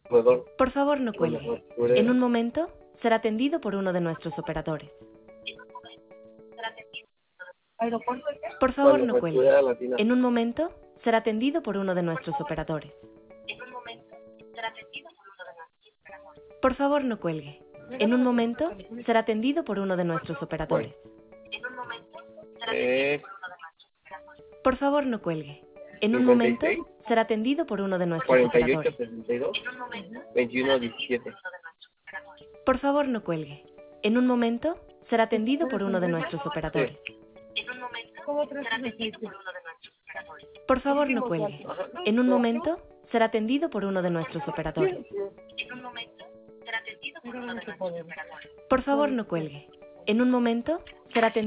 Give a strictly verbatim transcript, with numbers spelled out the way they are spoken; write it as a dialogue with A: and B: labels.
A: Mejor,
B: Por favor, no
A: lo
B: cuelgue.
A: mejor fuera-
B: En un momento será atendido por uno de nuestros operadores. Por favor, no cuelgue.
A: Manufacturera Latina.
B: En un momento será atendido por uno de nuestros operadores. Por favor, no cuelgue. En un momento será atendido por uno de nuestros operadores.
A: Eh,
B: Por favor, no cuelgue. En un
A: cincuenta y
B: momento
A: seis,
B: será atendido por uno de nuestros
A: cuarenta y ocho,
B: operadores.
A: sesenta y dos, veintiuno, diecisiete.
B: Por favor, no cuelgue. En un momento será atendido por uno de nuestros operadores. Por favor, no cuelgue. En un momento será atendido por uno de nuestros operadores. Por favor, no cuelgue. En un momento será atendido